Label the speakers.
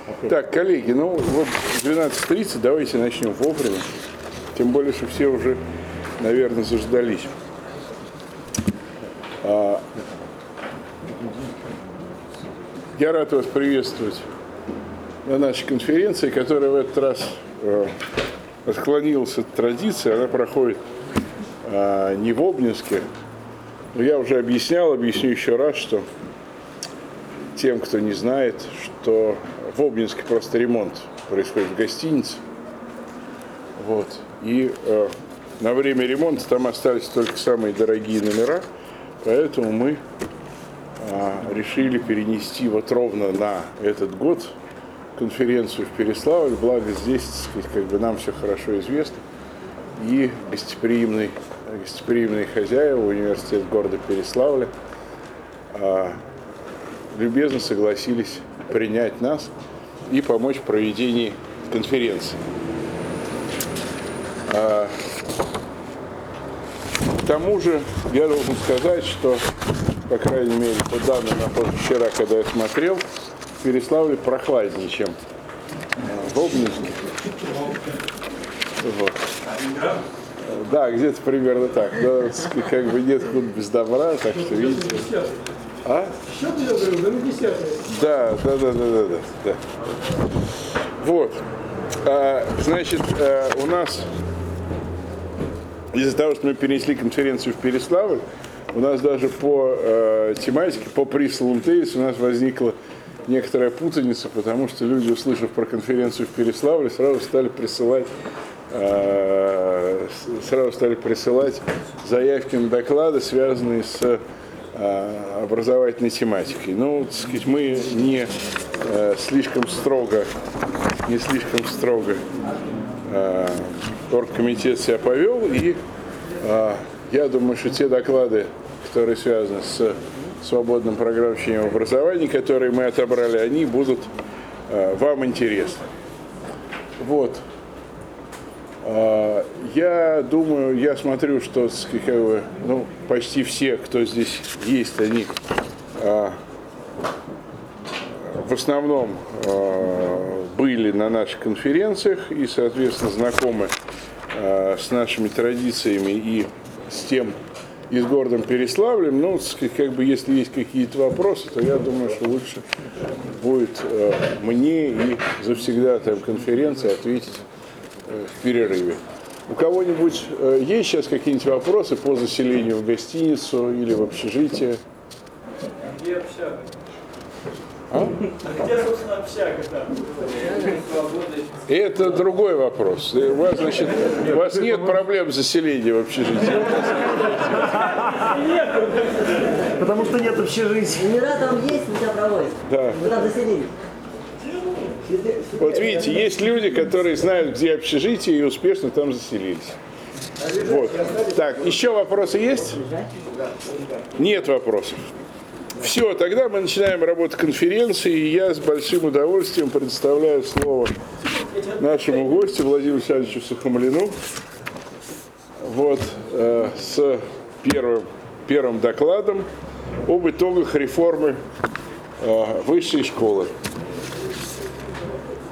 Speaker 1: Так, коллеги, ну вот 12:30, давайте начнем вовремя. Тем более, что все уже, наверное, заждались. Я рад вас приветствовать на нашей конференции, которая в этот раз отклонилась от традиции. Она проходит не в Обнинске. Но я уже объясню еще раз, что тем, кто не знает, что в Обнинске просто ремонт происходит в гостинице. Вот. И на время ремонта там остались только самые дорогие номера, поэтому мы решили перенести вот ровно на этот год конференцию в Переславль, благо здесь, так сказать, как бы нам все хорошо известно, и гостеприимные хозяева, университет города Переславля, любезно согласились принять нас и помочь в проведении конференции. К тому же я должен сказать, что, по крайней мере, по данным на позавчера, когда я смотрел, в Переславле прохладнее, чем в Обнинске. Вот. Да, где-то примерно так. Но как бы нет худа без добра, так что видите. А? Да. Вот. Значит, у нас из-за того, что мы перенесли конференцию в Переславль, у нас даже по тематике, по присловам тезис у нас возникла некоторая путаница, потому что люди, услышав про конференцию в Переславле, сразу стали присылать заявки на доклады, связанные с образовательной тематикой. Ну, так сказать, мы не слишком строго оргкомитет себя повел, и я думаю, что те доклады, которые связаны с свободным программным образованием, которые мы отобрали, они будут вам интересны. Вот. Я думаю, я смотрю, что почти все, кто здесь есть, они в основном были на наших конференциях и, соответственно, знакомы с нашими традициями и с тем, и с городом Переславлем. Ну, как бы, если есть какие-то вопросы, то я думаю, что лучше будет мне и завсегдатаям конференции ответить в перерыве. У кого-нибудь есть сейчас какие-нибудь вопросы по заселению в гостиницу или в общежитие?
Speaker 2: Где общага?
Speaker 1: Где,
Speaker 2: собственно, общага там?
Speaker 1: Это другой вопрос. У вас нет проблем с заселением в общежитии.
Speaker 3: Потому что нет общежития.
Speaker 4: Номера там есть, мы тебя проводим.
Speaker 1: Да.
Speaker 4: Мы там заселились.
Speaker 1: Вот видите, есть люди, которые знают, где общежитие, и успешно там заселились. Вот. Так, еще вопросы есть? Нет вопросов. Все, тогда мы начинаем работу конференции, и я с большим удовольствием предоставляю слово нашему гостю Владимиру Александровичу Сухомлину вот, с первым докладом об итогах реформы высшей школы.